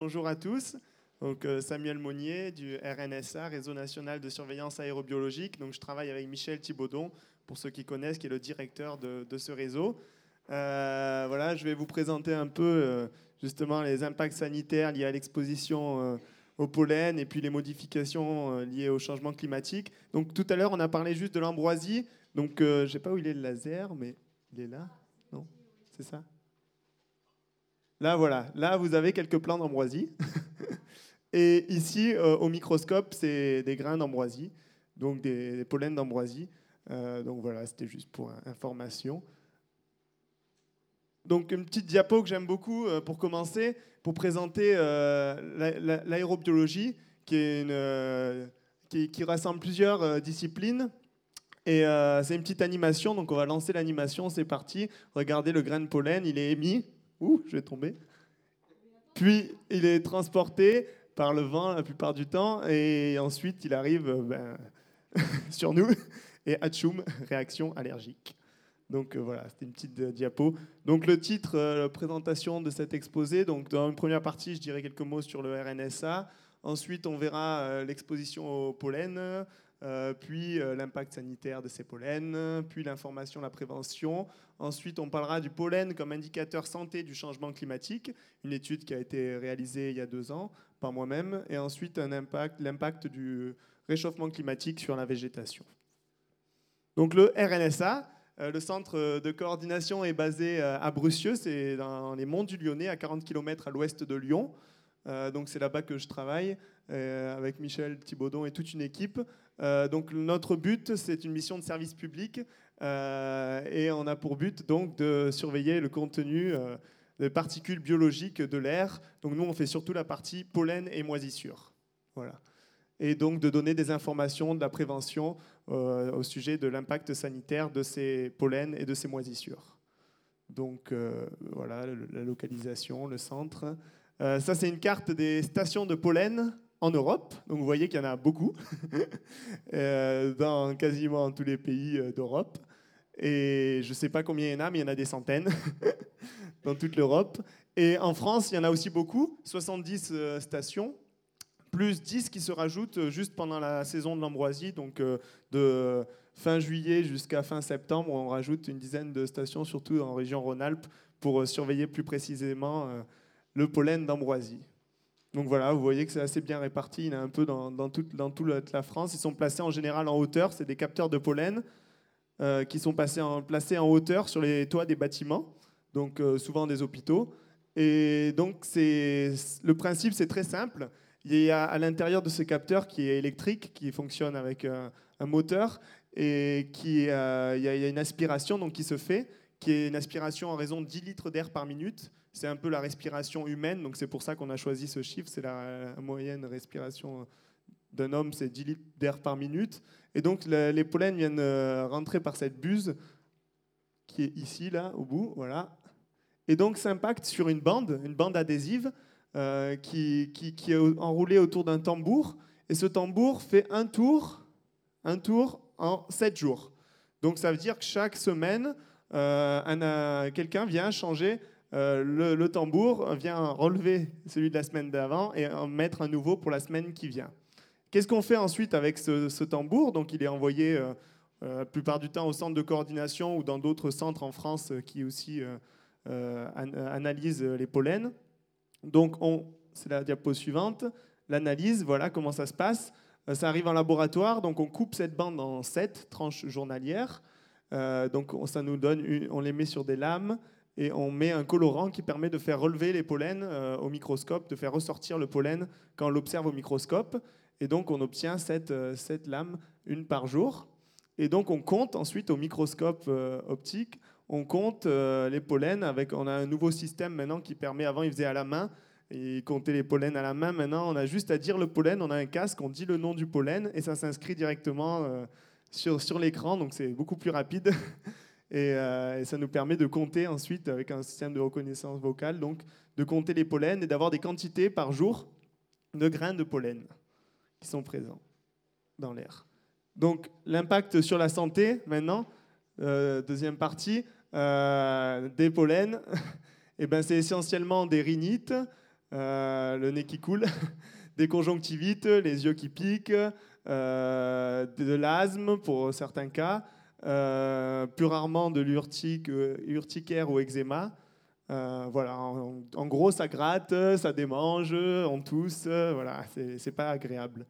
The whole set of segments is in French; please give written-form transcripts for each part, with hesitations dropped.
Bonjour à tous. Donc, Samuel Monnier du RNSA, Réseau national de surveillance aérobiologique. Donc, je travaille avec Michel Thibaudon, pour ceux qui connaissent, qui est le directeur de ce réseau. Voilà, je vais vous présenter un peu justement les impacts sanitaires liés à l'exposition au pollen et puis les modifications liées au changement climatique. Donc, tout à l'heure, on a parlé juste de l'ambroisie. Donc, je ne sais pas où il est le laser, mais il est là. Non? C'est ça? Là, voilà. Là, vous avez quelques plants d'ambroisie. Et ici, au microscope, c'est des grains d'ambroisie, donc des pollens d'ambroisie. Donc voilà, c'était juste pour information. Donc une petite diapo que j'aime beaucoup pour commencer, pour présenter l'aérobiologie, qui est qui rassemble plusieurs disciplines. Et c'est une petite animation, donc on va lancer l'animation, c'est parti. Regardez le grain de pollen, il est émis. Ouh, je vais tomber. Puis il est transporté par le vent la plupart du temps, et ensuite il arrive sur nous, et atchoum, réaction allergique. Donc voilà, c'était une petite diapo. Donc le titre, présentation de cet exposé. Donc dans une première partie, je dirai quelques mots sur le RNSA. Ensuite, on verra l'exposition au pollen, puis l'impact sanitaire de ces pollens, puis l'information, la prévention. Ensuite, on parlera du pollen comme indicateur santé du changement climatique, une étude qui a été réalisée il y a 2 ans par moi-même. Et ensuite, l'impact du réchauffement climatique sur la végétation. Donc le RNSA, le centre de coordination est basé à Brucieux, c'est dans les monts du Lyonnais, à 40 km à l'ouest de Lyon. Donc c'est là-bas que je travaille avec Michel Thibaudon et toute une équipe. Donc notre but, c'est une mission de service public et on a pour but donc de surveiller le contenu des particules biologiques de l'air. Donc nous, on fait surtout la partie pollen et moisissure. Voilà. Et donc de donner des informations de la prévention au sujet de l'impact sanitaire de ces pollens et de ces moisissures. Donc voilà, la localisation, le centre. Ça, c'est une carte des stations de pollen en Europe. Donc vous voyez qu'il y en a beaucoup, dans quasiment tous les pays d'Europe. Et je ne sais pas combien il y en a, mais il y en a des centaines dans toute l'Europe. Et en France, il y en a aussi beaucoup, 70 stations, plus 10 qui se rajoutent juste pendant la saison de l'ambroisie, donc de fin juillet jusqu'à fin septembre, on rajoute une dizaine de stations, surtout en région Rhône-Alpes, pour surveiller plus précisément le pollen d'ambroisie. Donc voilà, vous voyez que c'est assez bien réparti, il y en a un peu dans toute la France. Ils sont placés en général en hauteur, c'est des capteurs de pollen qui sont placés en hauteur sur les toits des bâtiments, donc souvent des hôpitaux. Et donc le principe, c'est très simple. Il y a à l'intérieur de ce capteur qui est électrique, qui fonctionne avec un moteur, et il y a une aspiration donc, qui se fait, qui est une aspiration en raison de 10 litres d'air par minute. C'est un peu la respiration humaine, donc c'est pour ça qu'on a choisi ce chiffre. C'est la moyenne respiration d'un homme, c'est 10 litres d'air par minute. Et donc les pollens viennent rentrer par cette buse qui est ici, là, au bout, voilà. Et donc s'impacte sur une bande adhésive, qui est enroulé autour d'un tambour. Et ce tambour fait un tour en 7 jours. Donc ça veut dire que chaque semaine, quelqu'un vient changer le tambour, vient relever celui de la semaine d'avant et en mettre un nouveau pour la semaine qui vient. Qu'est-ce qu'on fait ensuite avec ce tambour? Donc il est envoyé la plupart du temps au centre de coordination ou dans d'autres centres en France qui aussi analysent les pollens. Donc, c'est la diapo suivante. L'analyse, voilà comment ça se passe. Ça arrive en laboratoire, donc on coupe cette bande en 7 tranches journalières. Donc, ça nous donne, on les met sur des lames et on met un colorant qui permet de faire relever les pollens au microscope, de faire ressortir le pollen quand on l'observe au microscope. Et donc, on obtient 7 lames, une par jour. Et donc, on compte ensuite au microscope optique. On compte les pollens on a un nouveau système maintenant qui permet, avant il faisait à la main, et il comptait les pollens à la main. Maintenant, on a juste à dire le pollen, on a un casque, on dit le nom du pollen et ça s'inscrit directement sur l'écran, donc c'est beaucoup plus rapide. Et ça nous permet de compter ensuite, avec un système de reconnaissance vocale, donc de compter les pollens et d'avoir des quantités par jour de grains de pollen qui sont présents dans l'air. Donc l'impact sur la santé, maintenant, deuxième partie, des pollens, et ben, c'est essentiellement des rhinites, le nez qui coule, des conjonctivites, les yeux qui piquent, de l'asthme pour certains cas, plus rarement de l'urticaire ou eczéma. Voilà, en gros, ça gratte, ça démange, on tousse, voilà, c'est pas agréable.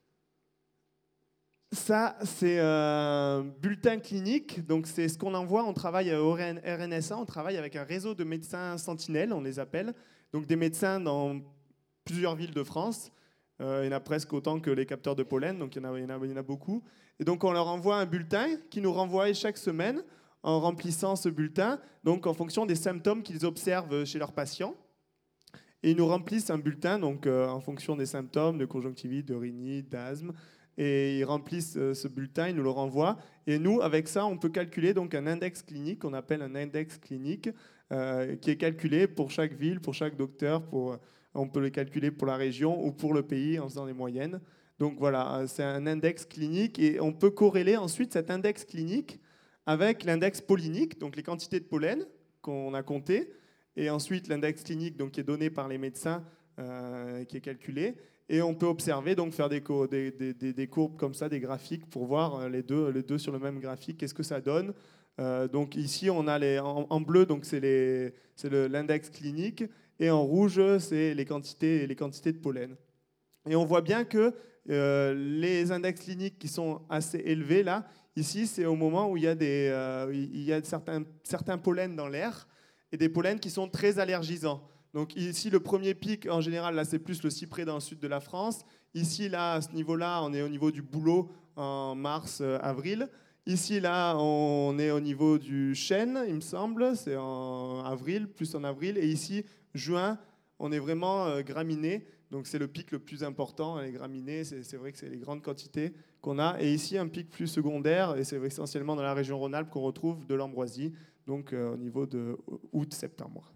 Ça, c'est un bulletin clinique. Donc, c'est ce qu'on envoie. On travaille au RNSA, on travaille avec un réseau de médecins sentinelles, on les appelle. Donc, des médecins dans plusieurs villes de France. Il y en a presque autant que les capteurs de pollen, donc il y en a beaucoup. Et donc, on leur envoie un bulletin qui nous renvoie chaque semaine en remplissant ce bulletin, donc en fonction des symptômes qu'ils observent chez leurs patients. Et ils nous remplissent un bulletin donc, en fonction des symptômes de conjonctivite, de rhinite, d'asthme. Et ils remplissent ce bulletin, ils nous le renvoient. Et nous, avec ça, on peut calculer donc un index clinique, qu'on appelle un index clinique, qui est calculé pour chaque ville, pour chaque docteur. On peut le calculer pour la région ou pour le pays en faisant des moyennes. Donc voilà, c'est un index clinique. Et on peut corréler ensuite cet index clinique avec l'index pollinique, donc les quantités de pollen qu'on a comptées. Et ensuite, l'index clinique donc, qui est donné par les médecins, qui est calculé. Et on peut observer, donc faire des courbes comme ça, des graphiques, pour voir les deux sur le même graphique, qu'est-ce que ça donne. Donc ici, on a en bleu, donc c'est l'index clinique, et en rouge, c'est les quantités de pollen. Et on voit bien que les index cliniques qui sont assez élevés, là, ici, c'est au moment où il y a certains pollens dans l'air, et des pollens qui sont très allergisants. Donc ici, le premier pic, en général, là, c'est plus le cyprès dans le sud de la France. Ici, là, à ce niveau-là, on est au niveau du bouleau en mars, avril. Ici, là, on est au niveau du chêne, il me semble. C'est en avril, plus en avril. Et ici, juin, on est vraiment graminées. Donc c'est le pic le plus important. Les graminées, c'est vrai que c'est les grandes quantités qu'on a. Et ici, un pic plus secondaire. Et c'est essentiellement dans la région Rhône-Alpes qu'on retrouve de l'ambroisie. Donc au niveau de août-septembre.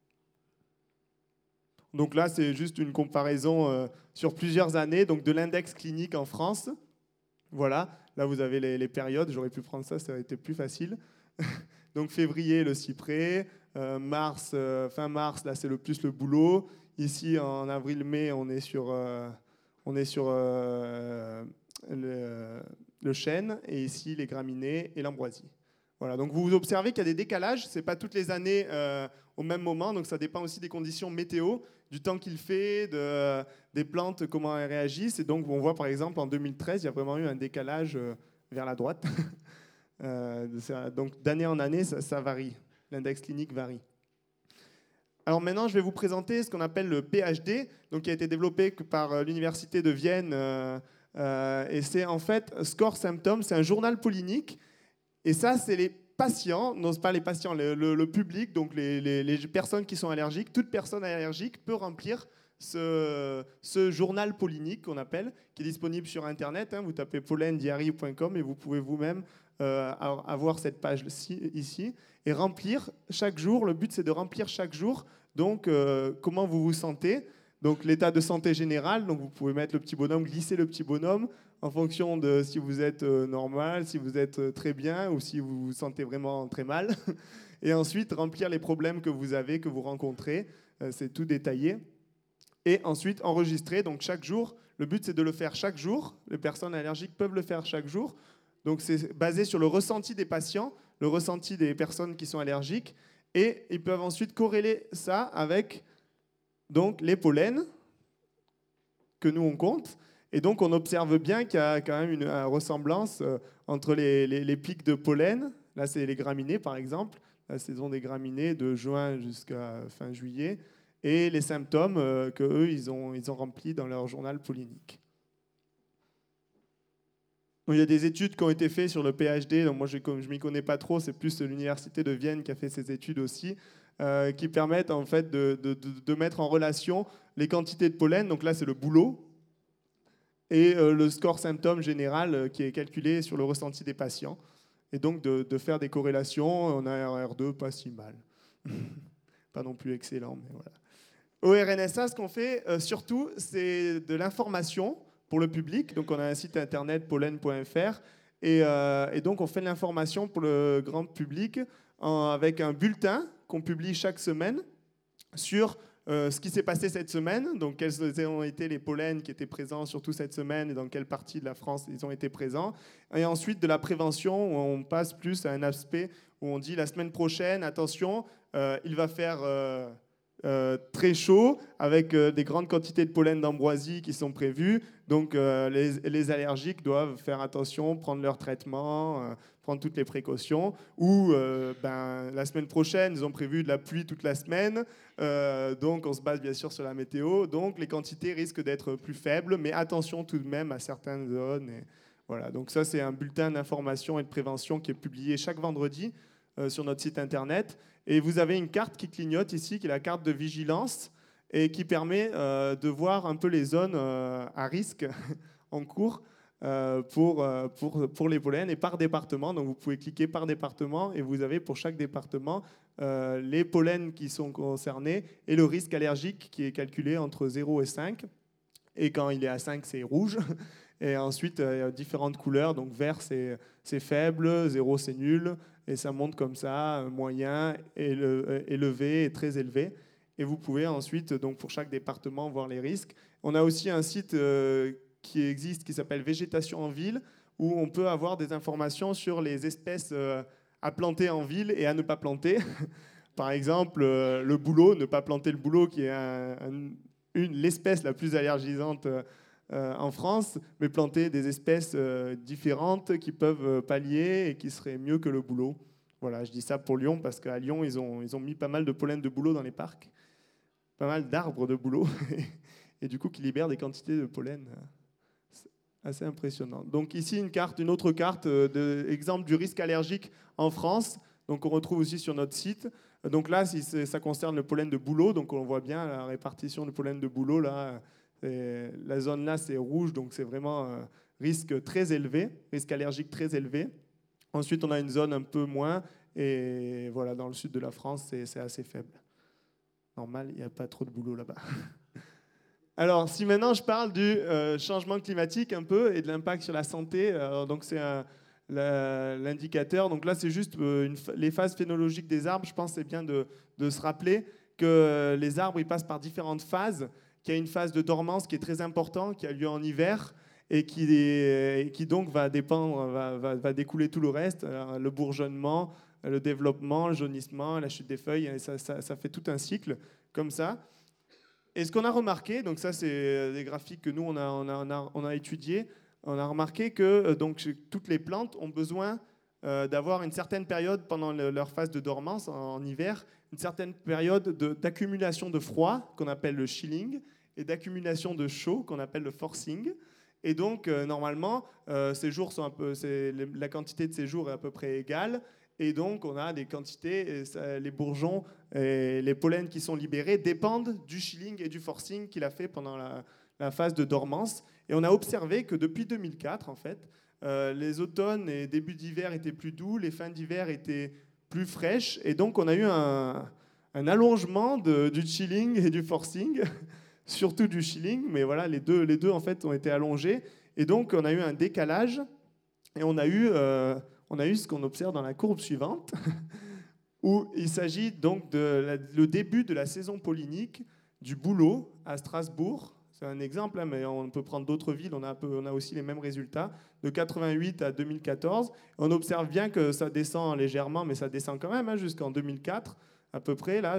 Donc là, c'est juste une comparaison sur plusieurs années donc de l'index clinique en France. Voilà, là vous avez les périodes. J'aurais pu prendre ça, ça aurait été plus facile. Donc février, le cyprès. Mars, fin mars, là c'est plus le bouleau. Ici, en avril-mai, on est sur le chêne. Et ici, les graminées et l'ambroisie. Voilà, donc vous observez qu'il y a des décalages. Ce n'est pas toutes les années au même moment. Donc ça dépend aussi des conditions météo, du temps qu'il fait, des plantes, comment elles réagissent. Et donc on voit par exemple en 2013, il y a vraiment eu un décalage vers la droite. Donc d'année en année, ça varie. L'index clinique varie. Alors maintenant, je vais vous présenter ce qu'on appelle le PhD, donc qui a été développé par l'Université de Vienne. Et c'est en fait Score Symptoms, c'est un journal pollinique. Et ça, c'est les patients, non pas les patients, le public, donc les personnes qui sont allergiques. Toute personne allergique peut remplir ce journal pollinique qu'on appelle, qui est disponible sur Internet. Vous tapez pollendiary.com et vous pouvez vous-même avoir cette page ici et remplir chaque jour. Le but, c'est de remplir chaque jour donc, comment vous vous sentez. Donc l'état de santé général, donc vous pouvez mettre le petit bonhomme, glisser le petit bonhomme en fonction de si vous êtes normal, si vous êtes très bien ou si vous vous sentez vraiment très mal. Et ensuite, remplir les problèmes que vous avez, que vous rencontrez. C'est tout détaillé. Et ensuite, enregistrer. Donc chaque jour, le but c'est de le faire chaque jour. Les personnes allergiques peuvent le faire chaque jour. Donc c'est basé sur le ressenti des patients, le ressenti des personnes qui sont allergiques. Et ils peuvent ensuite corréler ça avec donc les pollens que nous on compte. Et donc on observe bien qu'il y a quand même une ressemblance entre les pics de pollen. Là c'est les graminées par exemple, la saison des graminées de juin jusqu'à fin juillet, et les symptômes qu'eux ils ont remplis dans leur journal pollinique. Donc, il y a des études qui ont été faites sur le PhD, donc moi je ne m'y connais pas trop, c'est plus l'université de Vienne qui a fait ces études aussi, qui permettent en fait de mettre en relation les quantités de pollen, donc là c'est le bouleau, et le score symptôme général qui est calculé sur le ressenti des patients, et donc de faire des corrélations. On a un R2 pas si mal, pas non plus excellent, mais voilà. Au RNSA, ce qu'on fait surtout, c'est de l'information pour le public. Donc on a un site internet pollen.fr, et donc on fait de l'information pour le grand public avec un bulletin qu'on publie chaque semaine sur ce qui s'est passé cette semaine, donc quels ont été les pollens qui étaient présents surtout cette semaine et dans quelle partie de la France ils ont été présents. Et ensuite de la prévention, où on passe plus à un aspect où on dit la semaine prochaine, attention, il va faire très chaud avec des grandes quantités de pollen d'ambroisie qui sont prévues. Donc les allergiques doivent faire attention, prendre leur traitement, prendre toutes les précautions. Ou la semaine prochaine, ils ont prévu de la pluie toute la semaine. Donc on se base bien sûr sur la météo. Donc les quantités risquent d'être plus faibles, mais attention tout de même à certaines zones. Et voilà. Donc ça, c'est un bulletin d'information et de prévention qui est publié chaque vendredi sur notre site internet. Et vous avez une carte qui clignote ici, qui est la carte de vigilance, et qui permet de voir un peu les zones à risque en cours pour les pollens et par département. Donc vous pouvez cliquer par département et vous avez pour chaque département les pollens qui sont concernés et le risque allergique qui est calculé entre 0 et 5. Et quand il est à 5, c'est rouge. Et ensuite, il y a différentes couleurs. Donc vert, c'est faible, 0, c'est nul. Et ça monte comme ça, moyen, élevé et très élevé. Et vous pouvez ensuite, donc pour chaque département, voir les risques. On a aussi un site qui existe qui s'appelle Végétation en ville, où on peut avoir des informations sur les espèces à planter en ville et à ne pas planter. Par exemple, le bouleau, ne pas planter le bouleau, qui est l'espèce la plus allergisante en France, mais planter des espèces différentes qui peuvent pallier et qui seraient mieux que le bouleau. Voilà, je dis ça pour Lyon parce qu'à Lyon, ils ont mis pas mal de pollen de bouleau dans les parcs, pas mal d'arbres de bouleau, et du coup qui libèrent des quantités de pollen assez impressionnantes. Donc ici, une autre carte d'exemple du risque allergique en France. Donc on retrouve aussi sur notre site. Donc là, si ça concerne le pollen de bouleau, donc on voit bien la répartition du pollen de bouleau là. La zone là, c'est rouge, donc c'est vraiment risque très élevé, risque allergique très élevé. Ensuite, on a une zone un peu moins, et voilà, dans le sud de la France, c'est assez faible. Normal, il n'y a pas trop de boulot là-bas. Alors, si maintenant je parle du changement climatique un peu et de l'impact sur la santé, donc c'est l'indicateur. Donc là, c'est juste les phases phénologiques des arbres. Je pense que c'est bien de se rappeler que les arbres, ils passent par différentes phases, qu'il y a une phase de dormance qui est très importante, qui a lieu en hiver et qui donc va découler tout le reste, le bourgeonnement, le développement, le jaunissement, la chute des feuilles, et ça fait tout un cycle comme ça. Et ce qu'on a remarqué, donc ça c'est des graphiques que nous on a étudiés, on a remarqué que donc, toutes les plantes ont besoin d'avoir une certaine période pendant leur phase de dormance en hiver, une certaine période d'accumulation de froid qu'on appelle le chilling et d'accumulation de chaud qu'on appelle le forcing. Et donc normalement, ces jours sont la quantité de ces jours est à peu près égale. Et donc, on a des quantités, les bourgeons et les pollens qui sont libérés dépendent du chilling et du forcing qu'il a fait pendant la phase de dormance. Et on a observé que depuis 2004, en fait, les automnes et débuts d'hiver étaient plus doux, les fins d'hiver étaient plus fraîches. Et donc, on a eu un allongement du chilling et du forcing, surtout du chilling. Mais voilà, les deux, en fait, ont été allongés. Et donc, on a eu un décalage et on a eu ce qu'on observe dans la courbe suivante, où il s'agit donc le début de la saison pollinique du bouleau à Strasbourg. C'est un exemple, hein, mais on peut prendre d'autres villes, on a aussi les mêmes résultats, de 88 à 2014. On observe bien que ça descend légèrement, mais ça descend quand même, hein, jusqu'en 2004, à peu près. Là,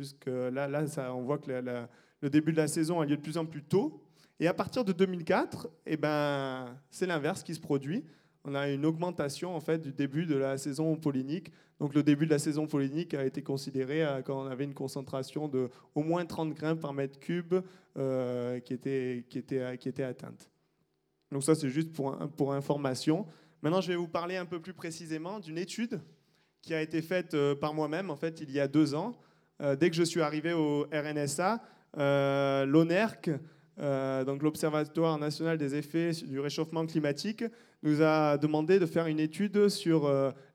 on voit que le début de la saison a lieu de plus en plus tôt. Et à partir de 2004, c'est l'inverse qui se produit. On a une augmentation en fait, du début de la saison pollinique. Donc le début de la saison pollinique a été considéré quand on avait une concentration de au moins 30 grains par mètre cube qui était atteinte. Donc ça, c'est juste pour information. Maintenant, je vais vous parler un peu plus précisément d'une étude qui a été faite par moi-même, en fait, il y a 2 ans. Dès que je suis arrivé au RNSA, l'ONERC, donc l'Observatoire national des effets du réchauffement climatique, nous a demandé de faire une étude sur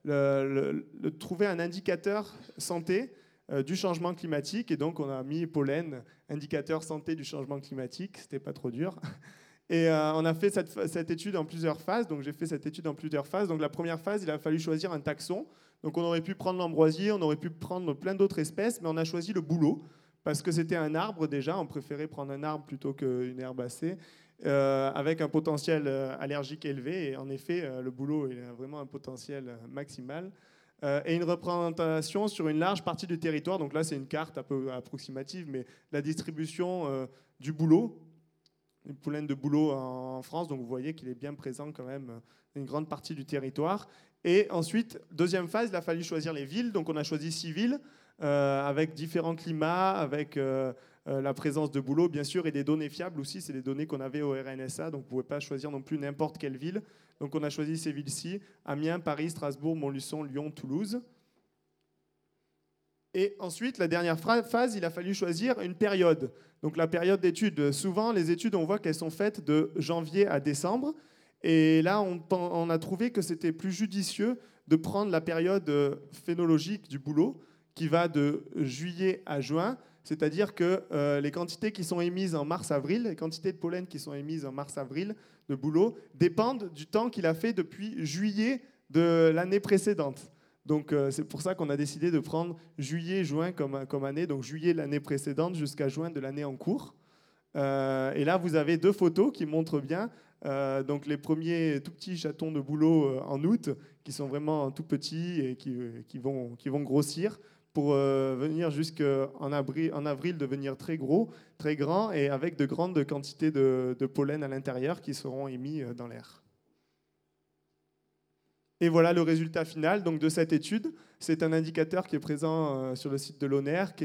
trouver un indicateur santé du changement climatique. Et donc, on a mis pollen, indicateur santé du changement climatique. C'était pas trop dur. Et on a fait cette étude en plusieurs phases. Donc, j'ai fait cette étude en plusieurs phases. Donc, la première phase, il a fallu choisir un taxon. Donc, on aurait pu prendre l'ambroisie, on aurait pu prendre plein d'autres espèces, mais on a choisi le bouleau parce que c'était un arbre déjà, on préférait prendre un arbre plutôt qu'une herbacée, avec un potentiel allergique élevé. Et en effet, le bouleau il a vraiment un potentiel maximal. Et une représentation sur une large partie du territoire. Donc là, c'est une carte un peu approximative, mais la distribution du bouleau, une pollen de bouleau en France. Donc vous voyez qu'il est bien présent quand même dans une grande partie du territoire. Et ensuite, deuxième phase, il a fallu choisir les villes. Donc on a choisi 6 villes avec différents climats, avec la présence de bouleau, bien sûr, et des données fiables aussi. C'est des données qu'on avait au RNSA, donc vous ne pouvez pas choisir non plus n'importe quelle ville. Donc on a choisi ces villes-ci, Amiens, Paris, Strasbourg, Montluçon, Lyon, Toulouse. Et ensuite, la dernière phase, il a fallu choisir une période. Donc la période d'études. Souvent, les études, on voit qu'elles sont faites de janvier à décembre. Et là, on a trouvé que c'était plus judicieux de prendre la période phénologique du bouleau, qui va de juillet à juin. C'est-à-dire que les quantités qui sont émises en mars-avril, les quantités de pollen qui sont émises en mars-avril de bouleau, dépendent du temps qu'il a fait depuis juillet de l'année précédente. Donc c'est pour ça qu'on a décidé de prendre juillet-juin comme année, donc juillet de l'année précédente jusqu'à juin de l'année en cours. Et là, vous avez 2 photos qui montrent bien donc les premiers tout petits chatons de bouleau en août, qui sont vraiment tout petits et qui vont grossir pour venir jusqu'en avril devenir très gros, très grands et avec de grandes quantités de pollen à l'intérieur qui seront émis dans l'air. Et voilà le résultat final donc, de cette étude. C'est un indicateur qui est présent sur le site de l'ONER, qui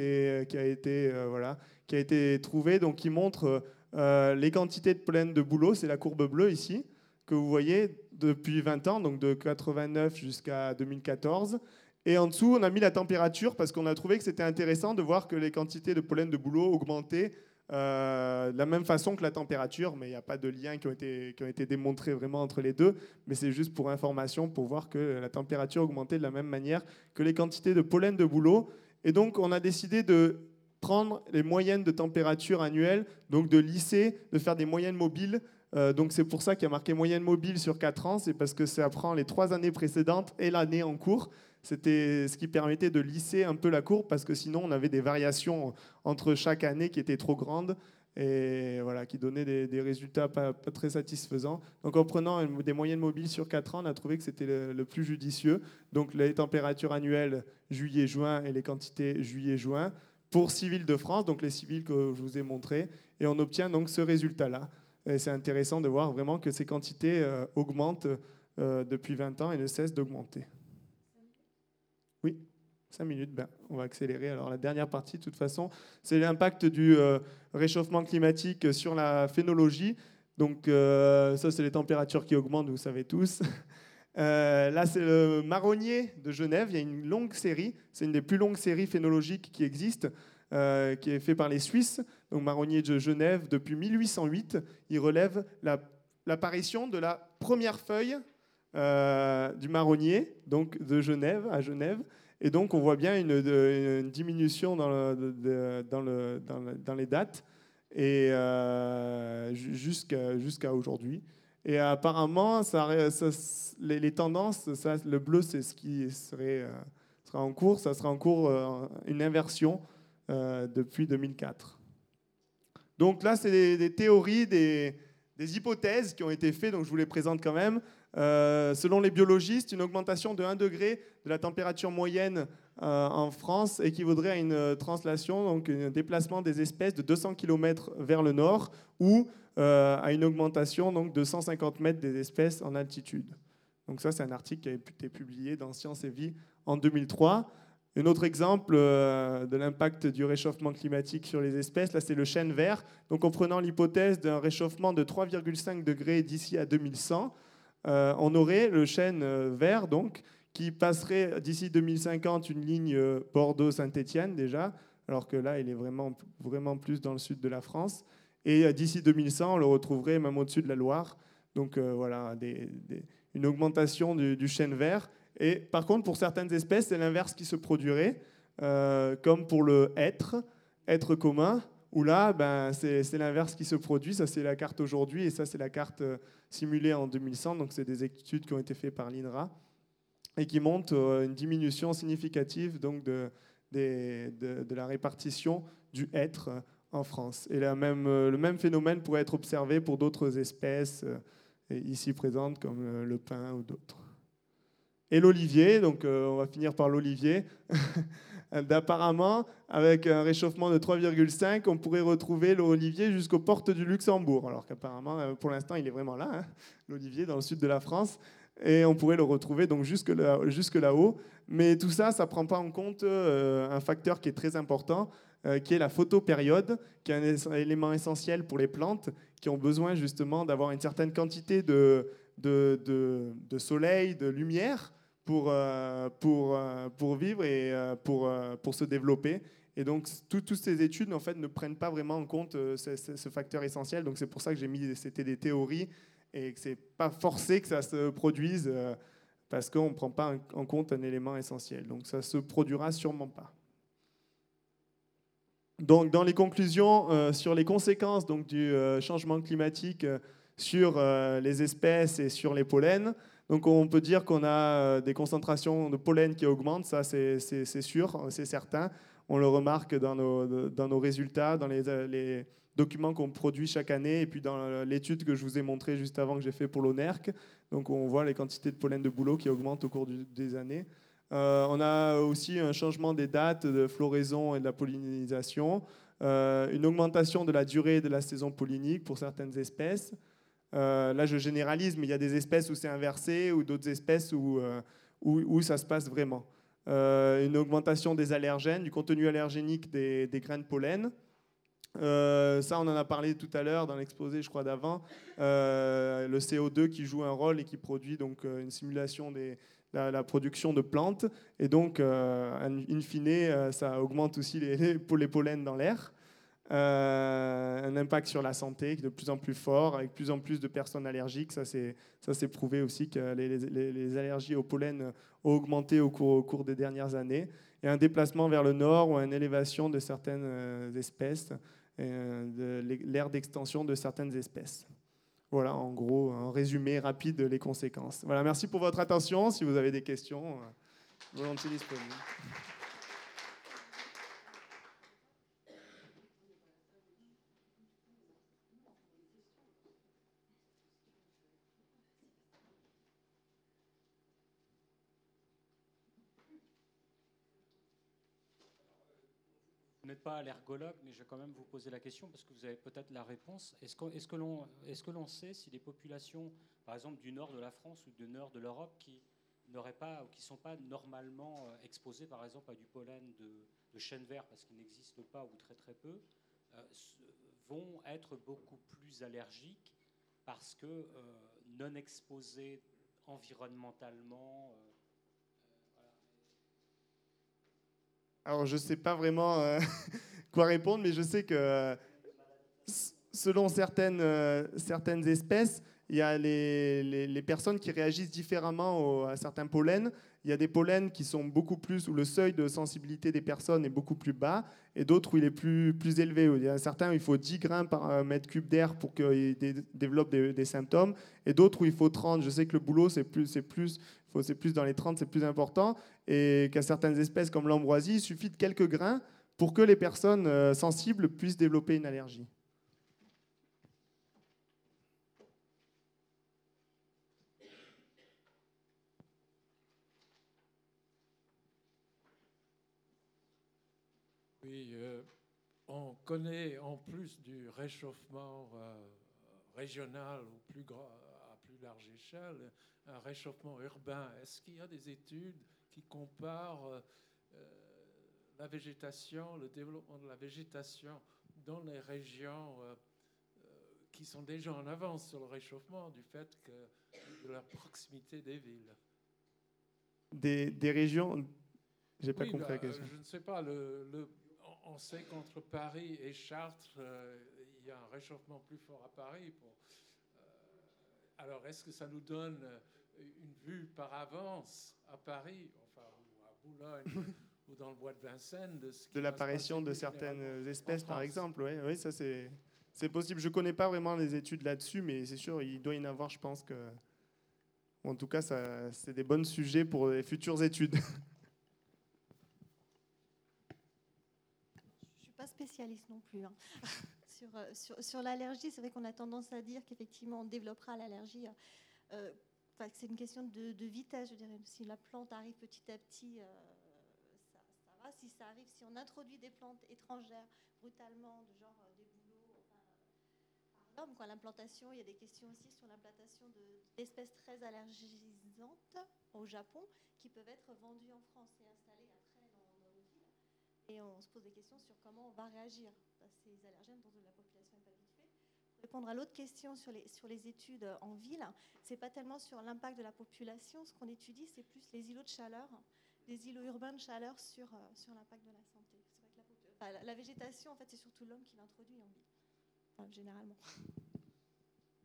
a été trouvé, donc, qui montre les quantités de pollen de bouleau. C'est la courbe bleue ici, que vous voyez depuis 20 ans, donc de 89 jusqu'à 2014. Et en dessous, on a mis la température parce qu'on a trouvé que c'était intéressant de voir que les quantités de pollen de bouleau augmentaient de la même façon que la température, mais il n'y a pas de lien qui ont été démontrés vraiment entre les deux, mais c'est juste pour information, pour voir que la température augmentait de la même manière que les quantités de pollen de bouleau. Et donc on a décidé de prendre les moyennes de température annuelles, donc de lisser, de faire des moyennes mobiles. Donc c'est pour ça qu'il y a marqué moyenne mobile sur 4 ans, c'est parce que ça prend les 3 années précédentes et l'année en cours. C'était ce qui permettait de lisser un peu la courbe, parce que sinon on avait des variations entre chaque année qui étaient trop grandes et voilà, qui donnaient des résultats pas très satisfaisants. Donc en prenant des moyennes mobiles sur 4 ans, on a trouvé que c'était le plus judicieux. Donc les températures annuelles juillet-juin et les quantités juillet-juin pour 6 villes de France, donc les 6 villes que je vous ai montrées, et on obtient donc ce résultat-là. Et c'est intéressant de voir vraiment que ces quantités augmentent depuis 20 ans et ne cessent d'augmenter. Oui, 5 minutes, on va accélérer. Alors la dernière partie, de toute façon, c'est l'impact du réchauffement climatique sur la phénologie. Donc ça, c'est les températures qui augmentent, vous savez tous. Là, c'est le marronnier de Genève. Il y a une longue série, c'est une des plus longues séries phénologiques qui existent, qui est fait par les Suisses. Donc marronnier de Genève, depuis 1808, il relève l'apparition de la première feuille du marronnier, donc de Genève à Genève. Et donc on voit bien une diminution dans les dates et jusqu'à aujourd'hui. Et apparemment, les tendances, le bleu, c'est ce qui sera en cours. Ça sera en cours une inversion depuis 2004. Donc là, c'est des théories, des hypothèses qui ont été faites, donc je vous les présente quand même. Selon les biologistes, une augmentation de 1 degré de la température moyenne en France équivaudrait à une translation, donc un déplacement des espèces de 200 km vers le nord, ou à une augmentation donc, de 150 mètres des espèces en altitude. Donc ça, c'est un article qui a été publié dans Science et Vie en 2003. Un autre exemple de l'impact du réchauffement climatique sur les espèces, là c'est le chêne vert. Donc en prenant l'hypothèse d'un réchauffement de 3,5 degrés d'ici à 2100, on aurait le chêne vert donc, qui passerait d'ici 2050 une ligne Bordeaux-Saint-Étienne déjà, alors que là il est vraiment, vraiment plus dans le sud de la France. Et d'ici 2100, on le retrouverait même au-dessus de la Loire. Donc voilà, une augmentation du chêne vert. Et par contre, pour certaines espèces, c'est l'inverse qui se produirait, comme pour le hêtre commun, où là, c'est l'inverse qui se produit. Ça, c'est la carte aujourd'hui, et ça, c'est la carte simulée en 2100. Donc, c'est des études qui ont été faites par l'INRA et qui montrent une diminution significative donc, de la répartition du hêtre en France. Et le même phénomène pourrait être observé pour d'autres espèces ici présentes, comme le pin ou d'autres. Et l'olivier, donc on va finir par l'olivier. Apparemment, avec un réchauffement de 3,5, on pourrait retrouver l'olivier jusqu'aux portes du Luxembourg. Alors qu'apparemment, pour l'instant, il est vraiment là, hein, l'olivier, dans le sud de la France. Et on pourrait le retrouver donc jusque là-haut. Mais tout ça, ça ne prend pas en compte un facteur qui est très important, qui est la photopériode, qui est un élément essentiel pour les plantes, qui ont besoin justement d'avoir une certaine quantité de soleil, de lumière, pour vivre et pour se développer. Et donc, toutes ces études en fait, ne prennent pas vraiment en compte ce facteur essentiel. Donc, c'est pour ça que j'ai mis c'était des théories et que ce n'est pas forcé que ça se produise parce qu'on ne prend pas en compte un élément essentiel. Donc, ça ne se produira sûrement pas. Donc, dans les conclusions sur les conséquences donc, du changement climatique sur les espèces et sur les pollens, donc on peut dire qu'on a des concentrations de pollen qui augmentent, ça c'est sûr, c'est certain. On le remarque dans nos résultats, dans les documents qu'on produit chaque année, et puis dans l'étude que je vous ai montrée juste avant que j'ai fait pour l'ONERC. Donc on voit les quantités de pollen de bouleau qui augmentent au cours des années. On a aussi un changement des dates de floraison et de la pollinisation, une augmentation de la durée de la saison pollinique pour certaines espèces. Là, je généralise, mais il y a des espèces où c'est inversé ou d'autres espèces où ça se passe vraiment. Une augmentation des allergènes, du contenu allergénique des grains de pollen. Ça, on en a parlé tout à l'heure dans l'exposé, je crois, d'avant. Le CO2 qui joue un rôle et qui produit donc une simulation de la production de plantes. Et donc, in fine, ça augmente aussi les pollens dans l'air. Un impact sur la santé qui est de plus en plus fort, avec plus en plus de personnes allergiques. Ça, c'est prouvé aussi que les allergies au pollen ont augmenté au cours des dernières années. Et un déplacement vers le nord ou une élévation de certaines espèces, de l'aire d'extension de certaines espèces. Voilà, en gros, un résumé rapide les conséquences. Voilà, merci pour votre attention. Si vous avez des questions, volontiers disponible. Vous n'êtes pas allergologue, mais je vais quand même vous poser la question parce que vous avez peut-être la réponse. Est-ce que l'on sait si les populations, par exemple du nord de la France ou du nord de l'Europe, qui n'auraient pas ou qui ne sont pas normalement exposées, par exemple, à du pollen de chêne vert parce qu'il n'existe pas ou très très peu, vont être beaucoup plus allergiques parce que non exposées environnementalement. Alors, je ne sais pas vraiment quoi répondre, mais je sais que selon certaines espèces, il y a les personnes qui réagissent différemment à certains pollens. Il y a des pollens qui sont beaucoup plus, où le seuil de sensibilité des personnes est beaucoup plus bas, et d'autres où il est plus élevé. Il y a certains où il faut 10 grains par mètre cube d'air pour qu'ils développent des symptômes, et d'autres où il faut 30. Je sais que le boulot, c'est plus dans les 30, c'est plus important, et qu'à certaines espèces comme l'ambroisie, il suffit de quelques grains pour que les personnes sensibles puissent développer une allergie. Oui, on connaît en plus du réchauffement régional ou à plus large échelle, un réchauffement urbain. Est-ce qu'il y a des études qui comparent la végétation, le développement de la végétation dans les régions qui sont déjà en avance sur le réchauffement du fait de la proximité des villes? Des régions. J'ai pas compris la question. Je ne sais pas. On sait qu'entre Paris et Chartres, il y a un réchauffement plus fort à Paris. Alors, est-ce que ça nous donne une vue par avance à Paris, enfin, ou à Boulogne, ou dans le bois de Vincennes, de l'apparition de certaines espèces, par exemple? Oui, ça c'est possible. Je ne connais pas vraiment les études là-dessus, mais c'est sûr, il doit y en avoir, je pense que... En tout cas, c'est des bons sujets pour les futures études. spécialiste non plus. Hein. Sur l'allergie, c'est vrai qu'on a tendance à dire qu'effectivement, on développera l'allergie. C'est une question de vitesse, je dirais. Si la plante arrive petit à petit, ça va. Si ça arrive, si on introduit des plantes étrangères brutalement, de genre des bouleaux, par l'homme, l'implantation, il y a des questions aussi sur l'implantation d'espèces très allergisantes au Japon qui peuvent être vendues en France et installées après dans nos villes. Et on se pose des questions sur comment on va réagir à ces allergènes dont la population n'est pas habituée. Pour répondre à l'autre question sur les études en ville, ce n'est pas tellement sur l'impact de la population. Ce qu'on étudie, c'est plus les îlots de chaleur, les îlots urbains de chaleur sur l'impact de la santé. C'est vrai que la végétation, en fait, c'est surtout l'homme qui l'introduit en ville, généralement.